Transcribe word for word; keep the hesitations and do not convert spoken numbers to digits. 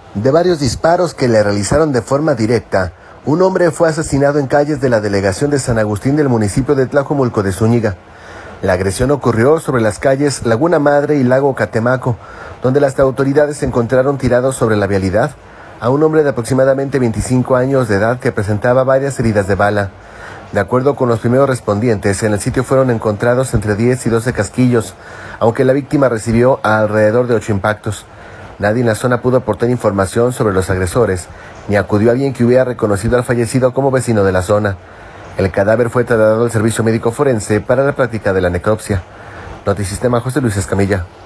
De varios disparos que le realizaron de forma directa, un hombre fue asesinado en calles de la delegación de San Agustín del municipio de Tlajomulco de Zúñiga. La agresión ocurrió sobre las calles Laguna Madre y Lago Catemaco, donde las autoridades encontraron tirados sobre la vialidad a un hombre de aproximadamente veinticinco años de edad que presentaba varias heridas de bala. De acuerdo con los primeros respondientes, en el sitio fueron encontrados entre diez y doce casquillos, aunque la víctima recibió alrededor de ocho impactos. Nadie en la zona pudo aportar información sobre los agresores, ni acudió alguien que hubiera reconocido al fallecido como vecino de la zona. El cadáver fue trasladado al servicio médico forense para la práctica de la necropsia. Notisistema, José Luis Escamilla.